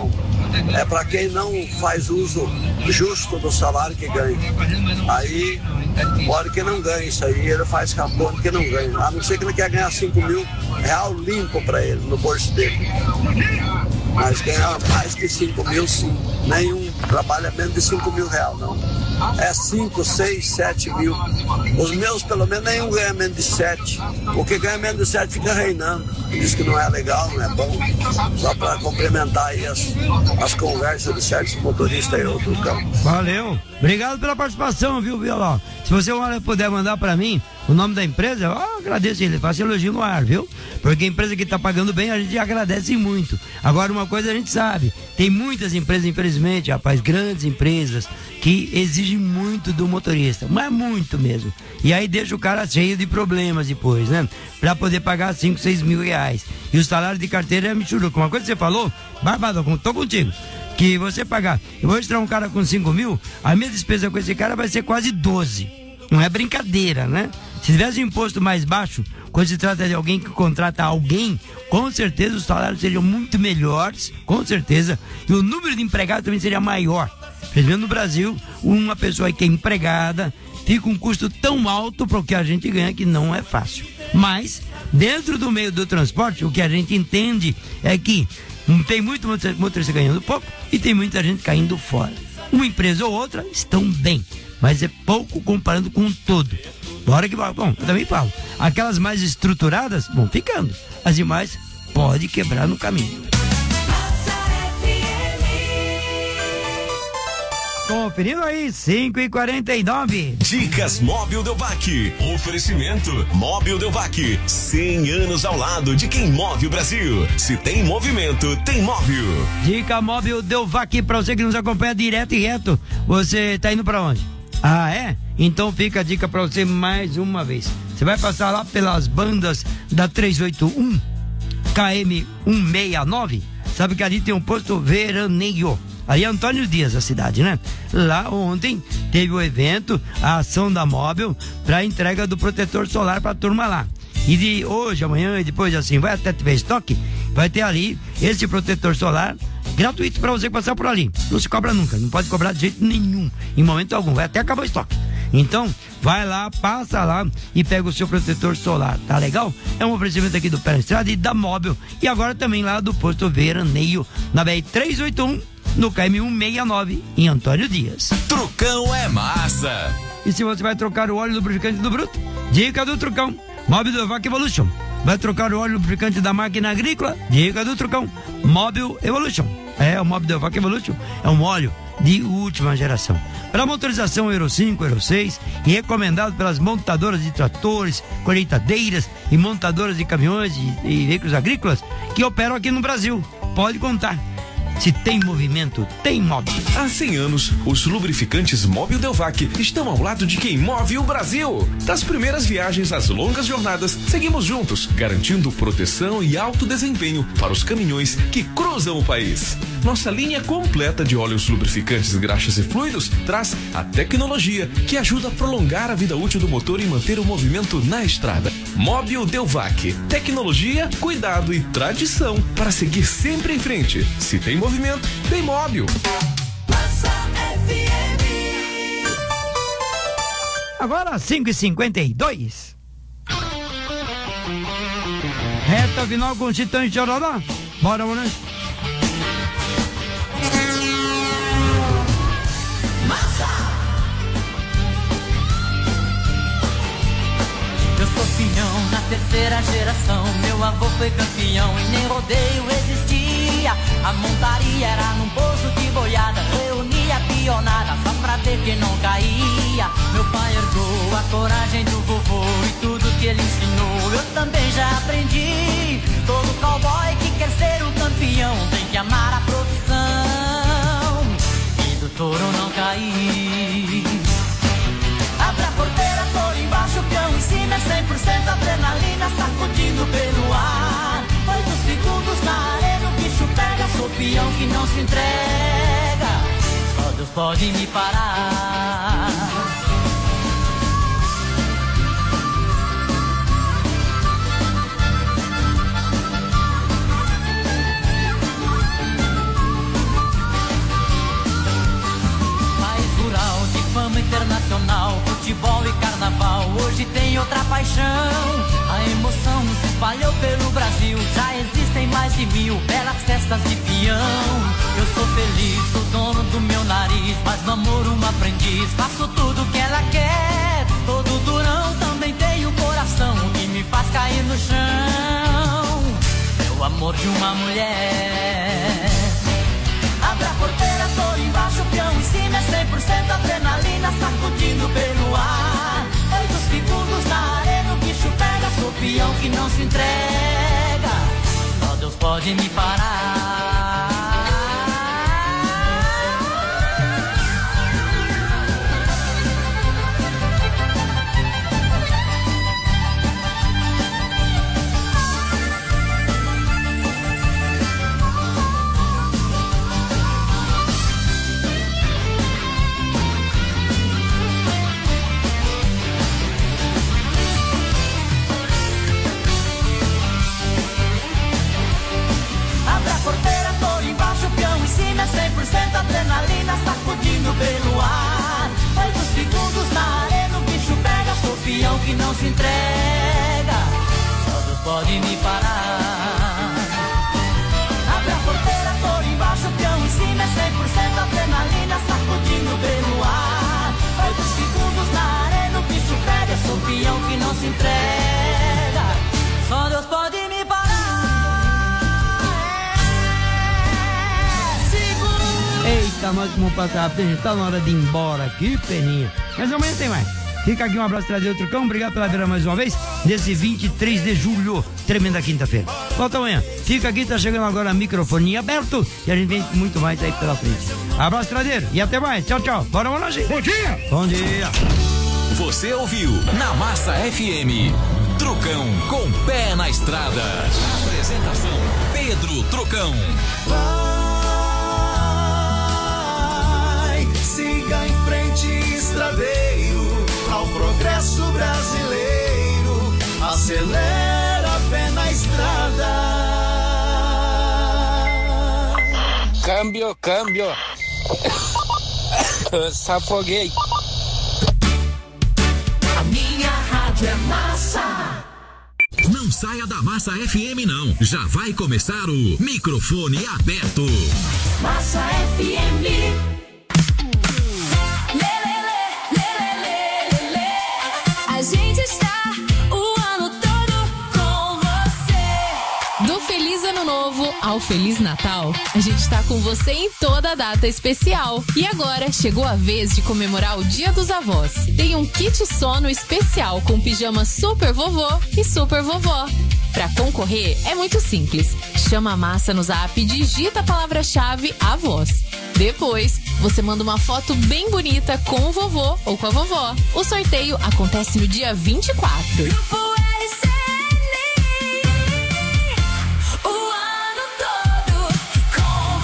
é para quem não faz uso justo do salário que ganha. Aí, pode que não ganha isso aí, ele faz capone que não ganha. A não ser que ele quer ganhar cinco mil real limpo para ele, no bolso dele. Mas ganhar mais que cinco mil, sim. Nenhum trabalha menos de cinco mil real, não. É cinco, seis, sete mil. Os meus, pelo menos, nenhum ganha menos de sete. O que ganha menos de sete fica reinando. Diz que não é legal, não é bom. Só para complementar aí as, as conversas de certos motoristas aí, outro campo. Valeu. Obrigado pela participação, viu, Violão? Se você puder mandar para mim o nome da empresa, eu agradeço ele, faço elogio no ar, viu? Porque a empresa que tá pagando bem, a gente agradece muito. Agora, uma coisa a gente sabe, tem muitas empresas, infelizmente, rapaz, grandes empresas, que exigem muito do motorista, mas muito mesmo. E aí deixa o cara cheio de problemas depois, né? Pra poder pagar cinco, seis mil reais. E o salário de carteira é michuruca. Uma coisa que você falou, Barbado, tô contigo. Que você pagar, eu vou extrair um cara com cinco mil, a minha despesa com esse cara vai ser quase doze. Não é brincadeira, né? Se tivesse um imposto mais baixo, quando se trata de alguém que contrata alguém, com certeza os salários seriam muito melhores, com certeza, e o número de empregados também seria maior. Mesmo no Brasil, uma pessoa que é empregada fica um custo tão alto para o que a gente ganha que não é fácil. Mas, dentro do meio do transporte, o que a gente entende é que tem muito motorista ganhando pouco e tem muita gente caindo fora. Uma empresa ou outra estão bem, mas é pouco comparando com o todo. Bora que, bom, eu também falo, aquelas mais estruturadas vão ficando, as demais pode quebrar no caminho. Conferindo aí, cinco e quarenta e nove. Dicas Móbil Delvac. Oferecimento Móbil Delvac. cem anos ao lado de quem move o Brasil. Se tem movimento, tem móvel. Dica Móbil Delvac pra você que nos acompanha direto e reto. Você tá indo pra onde? Ah, é? Então fica a dica pra você mais uma vez. Você vai passar lá pelas bandas da trezentos e oitenta e um, K M cento e sessenta e nove. Sabe que ali tem um posto Veraneio. Aí é Antônio Dias, a cidade, né? Lá ontem teve o evento, a ação da Móbil, para entrega do protetor solar pra turma lá. E de hoje, amanhã e depois assim, vai até tiver estoque, vai ter ali esse protetor solar gratuito para você passar por ali. Não se cobra nunca, não pode cobrar de jeito nenhum, em momento algum, vai até acabar o estoque. Então, vai lá, passa lá e pega o seu protetor solar, tá legal? É um oferecimento aqui do Pé na Estrada e da Móbil. E agora também lá do posto Veraneio, na B R trezentos e oitenta e um, no K M cento e sessenta e nove, em Antônio Dias. Trucão é massa. E se você vai trocar o óleo lubrificante do Bruto, dica do Trucão, Móbil Delvac Evolution. Vai trocar o óleo lubrificante da máquina agrícola, dica do Trucão, Móbil Evolution. É, o Móbil Delvac Evolution é um óleo de última geração. Para motorização Euro cinco, Euro seis e recomendado pelas montadoras de tratores, colheitadeiras e montadoras de caminhões e, e veículos agrícolas que operam aqui no Brasil. Pode contar. Se tem movimento, tem Móbil. Há cem anos, os lubrificantes Móbil Delvac estão ao lado de quem move o Brasil. Das primeiras viagens às longas jornadas, seguimos juntos, garantindo proteção e alto desempenho para os caminhões que cruzam o país. Nossa linha completa de óleos lubrificantes, graxas e fluidos traz a tecnologia que ajuda a prolongar a vida útil do motor e manter o movimento na estrada. Móbil Delvac. Tecnologia, cuidado e tradição para seguir sempre em frente. Se tem movimento, tem Móbil. Agora cinco e cinquenta e dois. Reta final com o Titã de Chororó. Bora, bora. Eu sou pinhão na terceira geração. Meu avô foi campeão e nem rodeio existia. A montaria era num poço de boiada. Reunia a pionada só pra ver quem não caía. Meu pai herdou a coragem do vovô e tudo que ele ensinou eu também já aprendi. Todo cowboy que quer ser o campeão tem que amar a profissão e do touro não cair. Abre a porteira, tô embaixo, cão em cima, é cem por cento adrenalina sacudindo pelo ar. Oito segundos na arena, o bicho pega, sou peão que não se entrega, só Deus pode me parar. cento e mil belas festas de peão. Eu sou feliz, sou dono do meu nariz, mas no amor uma aprendiz. Faço tudo que ela quer, todo durão. Também tenho coração que me faz cair no chão. É o amor de uma mulher. Abra a porteira, tô embaixo, peão em cima. É cem por cento adrenalina, sacudindo pelo ar. Oito segundos na arena, o bicho pega. Sou peão que não se entrega, só Deus pode me parar. cem por cento adrenalina, sacudindo pelo ar. Oito segundos na arena, o bicho pega. Sou peão que não se entrega, só Deus pode me parar. Abre a porteira, tô embaixo, peão em cima. É cem por cento adrenalina, sacudindo pelo ar. Oito segundos na arena, o bicho pega. Sou peão que não se entrega, só Deus pode me parar. Eita, nós vamos passar rápido, a gente tá na hora de ir embora aqui, peninha. Mas amanhã tem mais. Fica aqui um abraço, trazer o Trucão. Obrigado pela beira mais uma vez, nesse vinte e três de julho, tremenda quinta-feira. Volta amanhã. Fica aqui, tá chegando agora microfone aberto e a gente vem muito mais aí pela frente. Abraço, tradeiro, e até mais. Tchau, tchau. Bora, boa noite. Bom dia. Bom dia. Você ouviu na Massa F M, Trucão com pé na estrada. Apresentação, Pedro Trucão. Siga em frente, estradeiro, ao progresso brasileiro. Acelera, pé na estrada. Câmbio, câmbio. Safoguei. A minha rádio é massa. Não saia da Massa F M não. Já vai começar o microfone aberto. Massa F M. A gente está o ano todo com você. Do Feliz Ano Novo ao Feliz Natal, a gente está com você em toda data especial. E agora chegou a vez de comemorar o Dia dos Avós. Tem um kit sono especial com pijama super vovô e super vovó. Pra concorrer é muito simples. Chama a Massa no zap e digita a palavra-chave avós. Depois, você manda uma foto bem bonita com o vovô ou com a vovó. O sorteio acontece no dia vinte e quatro. Grupo R C N, o ano todo com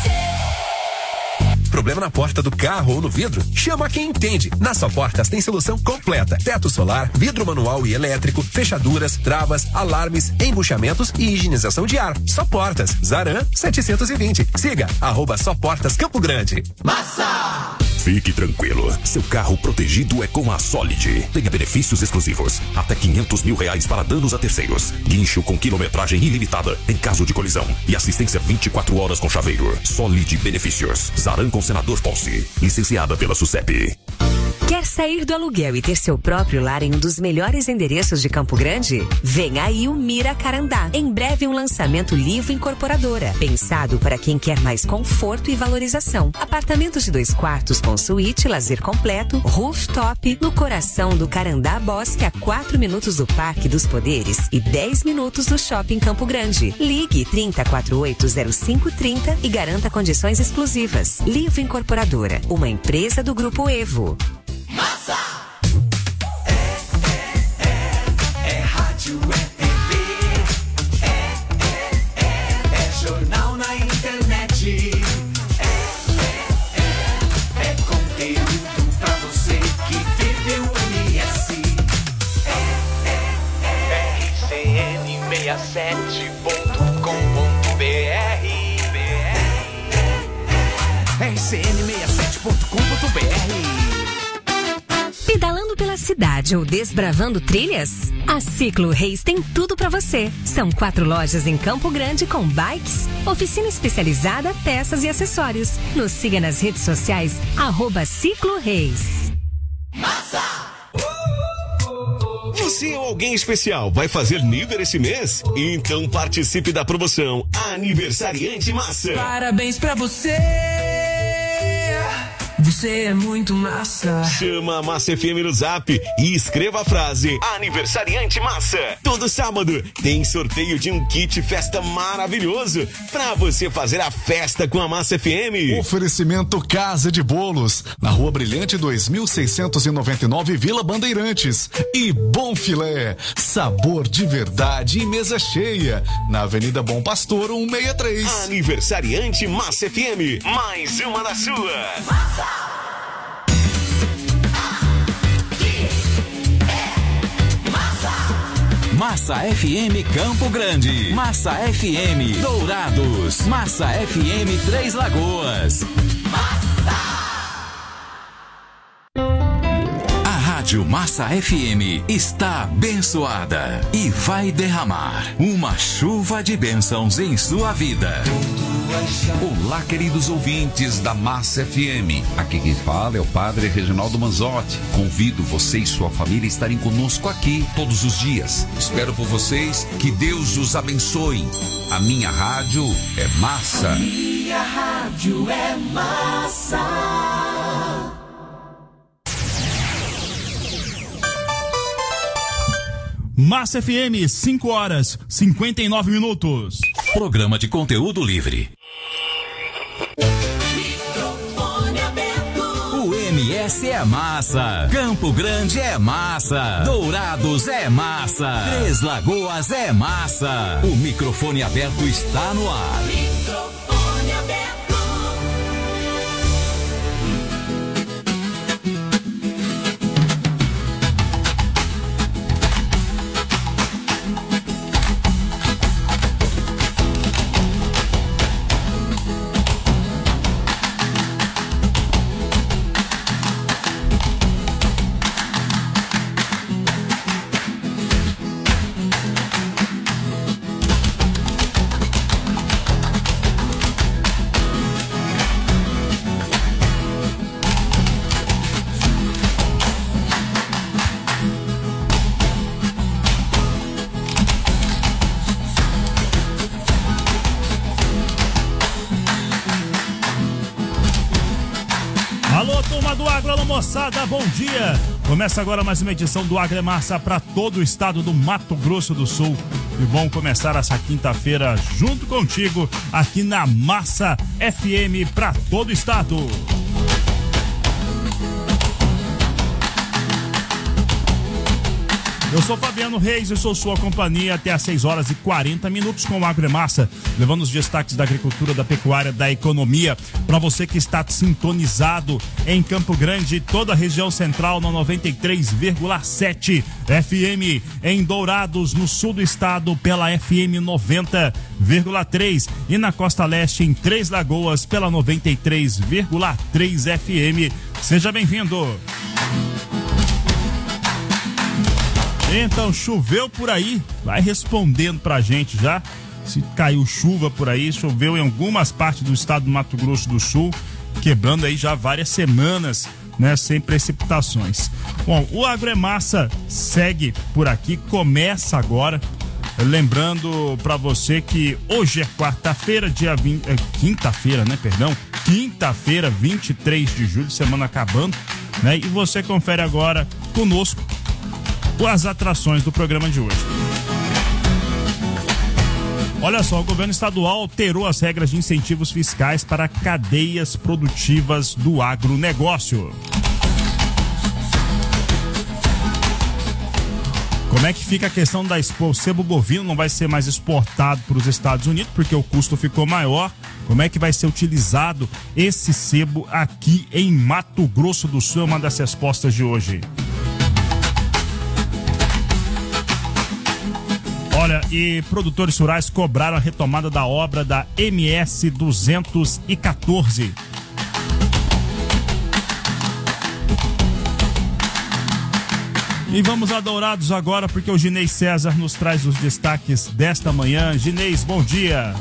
você. Problema na porta do carro ou no vidro? Chama quem entende. Na Só Portas tem solução completa. Teto solar, vidro manual e elétrico, fechaduras, travas, alarmes, embuchamentos e higienização de ar. Só Portas, Zaran setecentos e vinte. Siga, arroba Só Portas Campo Grande. Massa! Fique tranquilo, seu carro protegido é com a Solid. Tenha benefícios exclusivos, até quinhentos mil reais para danos a terceiros. Guincho com quilometragem ilimitada em caso de colisão e assistência vinte e quatro horas com chaveiro. Solid Benefícios, Zaran com Senador Ponce, licenciada pela SUSEP. Quer sair do aluguel e ter seu próprio lar em um dos melhores endereços de Campo Grande? Vem aí o Mira Carandá. Em breve um lançamento Livro Incorporadora, pensado para quem quer mais conforto e valorização. Apartamentos de dois quartos com suíte, lazer completo, rooftop, no coração do Carandá Bosque, a quatro minutos do Parque dos Poderes e dez minutos do Shopping Campo Grande. Ligue trinta, quarenta e oito, zero cinco, trinta e garanta condições exclusivas. Livro Incorporadora, uma empresa do Grupo Evo. Massa! É, é, é, é rádio, é T V, é, é, é, é jornal na internet, é, é, é, é conteúdo pra você que vive o M S, é, é, é, R C N sessenta e sete ponto com ponto B R, R C N sessenta e sete ponto com ponto B R. Pedalando pela cidade. cidade ou desbravando trilhas? A Ciclo Reis tem tudo para você. São quatro lojas em Campo Grande com bikes, oficina especializada, peças e acessórios. Nos siga nas redes sociais, arroba Ciclo Reis. Massa! Você ou alguém especial vai fazer nível esse mês? Então participe da promoção Aniversariante Massa. Parabéns pra você. Você é muito massa. Chama a Massa F M no Zap e escreva a frase Aniversariante Massa. Todo sábado tem sorteio de um kit festa maravilhoso pra você fazer a festa com a Massa F M. Oferecimento Casa de Bolos, na Rua Brilhante dois mil seiscentos e noventa e nove, Vila Bandeirantes. E Bom Filé, sabor de verdade e mesa cheia, na Avenida Bom Pastor cento e sessenta e três. Aniversariante Massa F M, mais uma da sua. Massa! Massa F M Campo Grande, Massa F M Dourados, Massa F M Três Lagoas. A Rádio Massa F M está abençoada e vai derramar uma chuva de bênçãos em sua vida. Olá, queridos ouvintes da Massa F M. Aqui quem fala é o Padre Reginaldo Manzotti. Convido você e sua família a estarem conosco aqui todos os dias. Espero por vocês, que Deus os abençoe. A minha rádio é Massa. Minha rádio é Massa. Massa F M, cinco horas, cinquenta e nove minutos. Programa de conteúdo livre. Microfone aberto. O M S é massa. Campo Grande é massa. Dourados é massa. Três Lagoas é massa. O microfone aberto está no ar. Microfone aberto. Moçada, bom dia! Começa agora mais uma edição do Agro é Massa para todo o estado do Mato Grosso do Sul. E bom começar essa quinta-feira junto contigo aqui na Massa F M para todo o estado. Eu sou Fabiano Reis e sou sua companhia até às seis horas e quarenta minutos com o Agro é Massa, levando os destaques da agricultura, da pecuária, da economia, para você que está sintonizado em Campo Grande e toda a região central na noventa e três vírgula sete F M, em Dourados, no sul do estado, pela F M noventa vírgula três e na Costa Leste, em Três Lagoas, pela noventa e três vírgula três F M. Seja bem-vindo! Então, choveu por aí? Vai respondendo pra gente já. Se caiu chuva por aí, choveu em algumas partes do estado do Mato Grosso do Sul, quebrando aí já várias semanas, né, sem precipitações. Bom, o Agro é Massa segue por aqui, começa agora. Lembrando pra você que hoje é quarta-feira, dia vinte, é, quinta-feira, né, perdão, quinta-feira, vinte e três de julho, semana acabando, né, e você confere agora conosco as atrações do programa de hoje. Olha só, o governo estadual alterou as regras de incentivos fiscais para cadeias produtivas do agronegócio. Como é que fica a questão da expo? O sebo bovino não vai ser mais exportado para os Estados Unidos porque o custo ficou maior. Como é que vai ser utilizado esse sebo aqui em Mato Grosso do Sul? É uma das respostas de hoje. Olha, e produtores rurais cobraram a retomada da obra da M S duzentos e quatorze. E vamos a Dourados agora, porque o Ginês César nos traz os destaques desta manhã. Ginês, bom dia.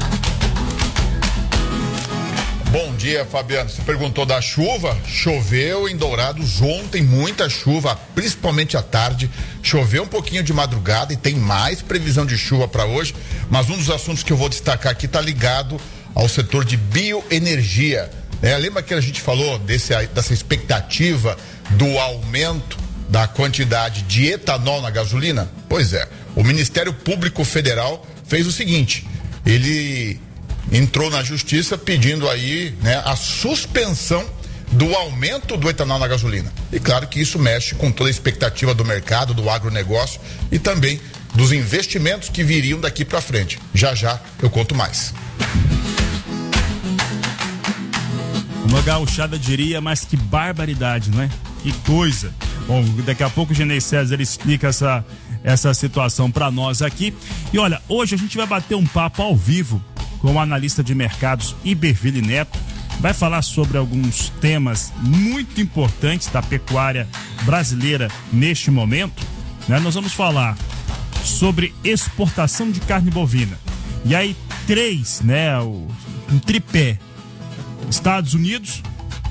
Bom dia, Fabiano. Você perguntou da chuva? Choveu em Dourados ontem, muita chuva, principalmente à tarde. Choveu um pouquinho de madrugada e tem mais previsão de chuva para hoje. Mas um dos assuntos que eu vou destacar aqui está ligado ao setor de bioenergia. É, lembra que a gente falou desse, dessa expectativa do aumento da quantidade de etanol na gasolina? Pois é, o Ministério Público Federal fez o seguinte: ele entrou na justiça pedindo aí, né, a suspensão do aumento do etanol na gasolina. E claro que isso mexe com toda a expectativa do mercado, do agronegócio e também dos investimentos que viriam daqui para frente. Já já eu conto mais. Uma gauchada diria, mas que barbaridade, não é? Que coisa. Bom, daqui a pouco o Ginês César ele explica essa, essa situação para nós aqui. E olha, hoje a gente vai bater um papo ao vivo com o analista de mercados Iberville Neto. Vai falar sobre alguns temas muito importantes da pecuária brasileira neste momento, né? Nós vamos falar sobre exportação de carne bovina. E aí, três, né? O, um tripé: Estados Unidos,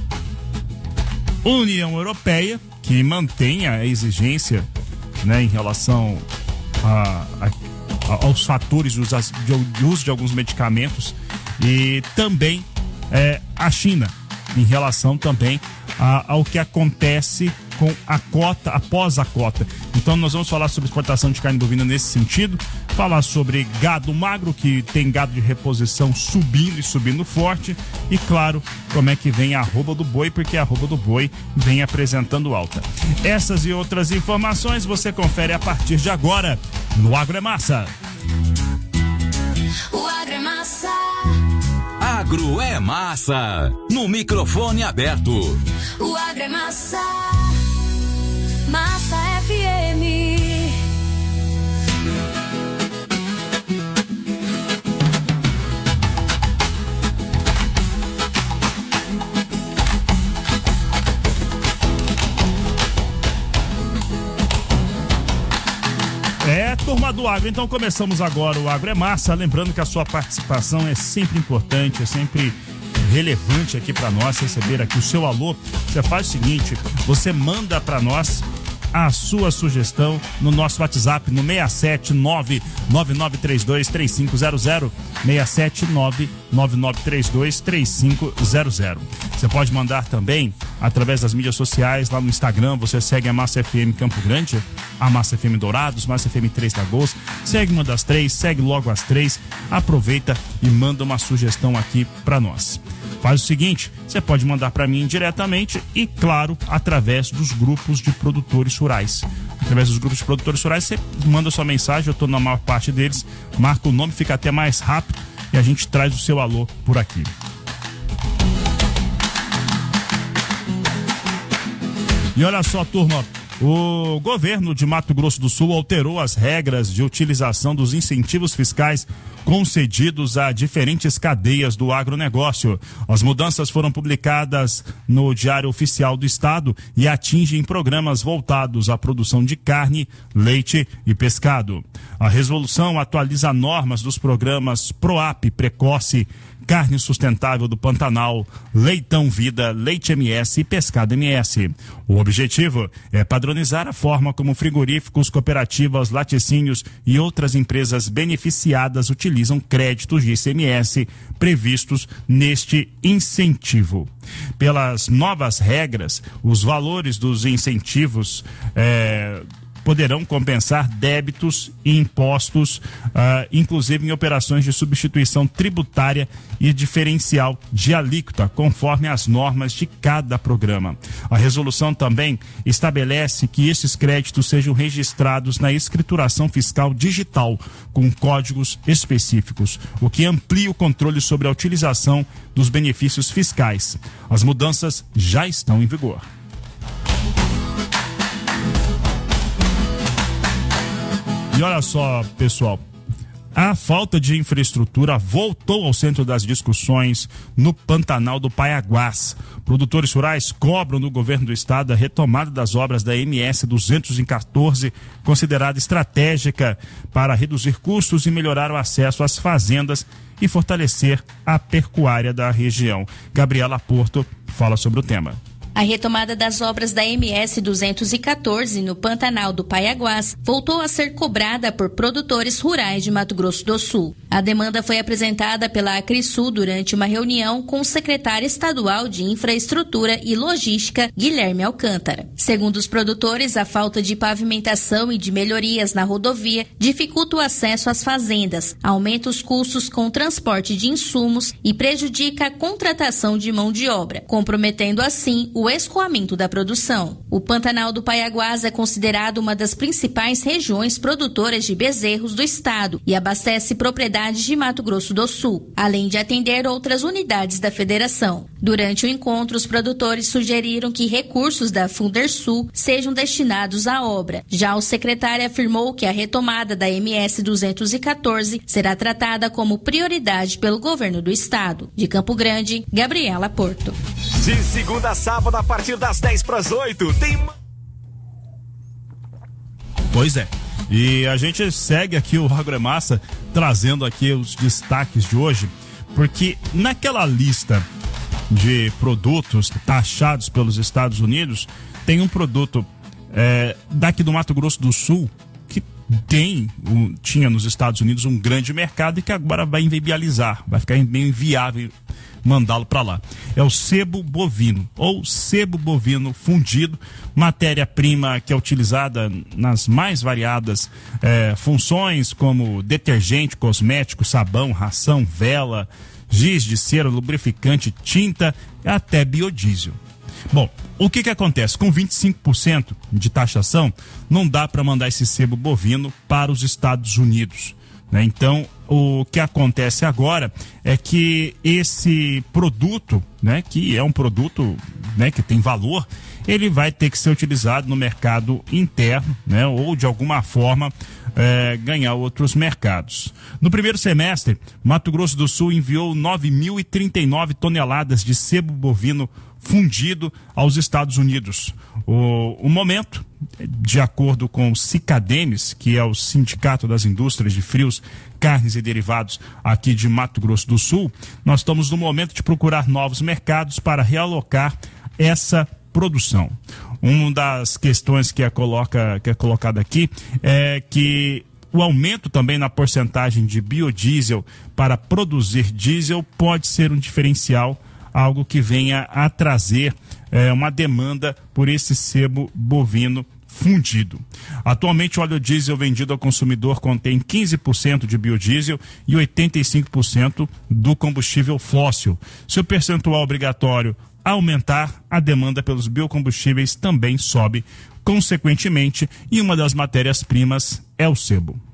União Europeia, que mantém a exigência, né, em relação a, a, aos fatores de uso, de uso de alguns medicamentos, e também é, a China, em relação também a, ao que acontece com a cota, após a cota. Então nós vamos falar sobre exportação de carne bovina nesse sentido, falar sobre gado magro, que tem gado de reposição subindo e subindo forte, e claro, como é que vem a arroba do boi, porque a arroba do boi vem apresentando alta. Essas e outras informações você confere a partir de agora no Agro é Massa. O Agro é Massa. Agro é Massa. No microfone aberto. O Agro é Massa. Massa F M. É, turma do Agro, então começamos agora o Agro é Massa, lembrando que a sua participação é sempre importante, é sempre relevante aqui para nós, receber aqui o seu alô. Você faz o seguinte, você manda para nós a sua sugestão no nosso WhatsApp no seis sete nove nove nove três dois três cinco zero zero, seis sete nove nove nove três dois três cinco zero zero. Você pode mandar também através das mídias sociais, lá no Instagram, você segue a Massa F M Campo Grande, a Massa F M Dourados, Massa F M Três Lagoas, segue uma das três, segue logo as três, aproveita e manda uma sugestão aqui para nós. Faz o seguinte, você pode mandar para mim diretamente e, claro, através dos grupos de produtores rurais. Através dos grupos de produtores rurais, você manda sua mensagem, eu estou na maior parte deles, marca o nome, fica até mais rápido e a gente traz o seu alô por aqui. E olha só, turma, o governo de Mato Grosso do Sul alterou as regras de utilização dos incentivos fiscais concedidos a diferentes cadeias do agronegócio. As mudanças foram publicadas no Diário Oficial do Estado e atingem programas voltados à produção de carne, leite e pescado. A resolução atualiza normas dos programas PROAP Precoce, Carne Sustentável do Pantanal, Leitão Vida, Leite M S e Pescado M S. O objetivo é padronizar a forma como frigoríficos, cooperativas, laticínios e outras empresas beneficiadas utilizam créditos de I C M S previstos neste incentivo. Pelas novas regras, os valores dos incentivos é, poderão compensar débitos e impostos, uh, inclusive em operações de substituição tributária e diferencial de alíquota, conforme as normas de cada programa. A resolução também estabelece que esses créditos sejam registrados na escrituração fiscal digital, com códigos específicos, o que amplia o controle sobre a utilização dos benefícios fiscais. As mudanças já estão em vigor. E olha só, pessoal, A falta de infraestrutura voltou ao centro das discussões no Pantanal do Paiaguás. Produtores rurais cobram do governo do estado a retomada das obras da M S duzentos e quatorze, considerada estratégica para reduzir custos e melhorar o acesso às fazendas e fortalecer a pecuária da região. Gabriela Porto fala sobre o tema. A retomada das obras da M S duzentos e quatorze no Pantanal do Paiaguás voltou a ser cobrada por produtores rurais de Mato Grosso do Sul. A demanda foi apresentada pela Acrisul durante uma reunião com o secretário estadual de Infraestrutura e Logística, Guilherme Alcântara. Segundo os produtores, a falta de pavimentação e de melhorias na rodovia dificulta o acesso às fazendas, aumenta os custos com transporte de insumos e prejudica a contratação de mão de obra, comprometendo assim o escoamento da produção. O Pantanal do Paiaguás é considerado uma das principais regiões produtoras de bezerros do estado e abastece propriedades de Mato Grosso do Sul, além de atender outras unidades da federação. Durante o encontro, os produtores sugeriram que recursos da Fundersul sejam destinados à obra. Já o secretário afirmou que a retomada da M S duzentos e quatorze será tratada como prioridade pelo governo do estado. De Campo Grande, Gabriela Porto. De segunda a sábado, a partir das dez para as oito, tem... Pois é. E a gente segue aqui o Agromassa trazendo aqui os destaques de hoje, porque naquela lista de produtos taxados pelos Estados Unidos, tem um produto é, daqui do Mato Grosso do Sul que tem, um, tinha nos Estados Unidos um grande mercado e que agora vai inviabilizar, vai ficar meio inviável mandá-lo para lá. É o sebo bovino, ou sebo bovino fundido, matéria-prima que é utilizada nas mais variadas eh, funções, como detergente, cosmético, sabão, ração, vela, giz de cera, lubrificante, tinta, até biodiesel. Bom, o que que acontece? Com vinte e cinco por cento de taxação, não dá para mandar esse sebo bovino para os Estados Unidos, né? Então, o que acontece agora é que esse produto, né, que é um produto, né, que tem valor, ele vai ter que ser utilizado no mercado interno, né, ou de alguma forma é, ganhar outros mercados. No primeiro semestre, Mato Grosso do Sul enviou nove mil e trinta e nove toneladas de sebo bovino fundido aos Estados Unidos. O, o momento, de acordo com o Cicademes, que é o Sindicato das Indústrias de Frios, Carnes e Derivados aqui de Mato Grosso do Sul, nós estamos no momento de procurar novos mercados para realocar essa produção. Uma das questões que é, coloca, que é colocada aqui é que o aumento também na porcentagem de biodiesel para produzir diesel pode ser um diferencial, algo que venha a trazer é, uma demanda por esse sebo bovino fundido. Atualmente, o óleo diesel vendido ao consumidor contém quinze por cento de biodiesel e oitenta e cinco por cento do combustível fóssil. Se o percentual obrigatório aumentar, a demanda pelos biocombustíveis também sobe, consequentemente, e uma das matérias-primas é o sebo.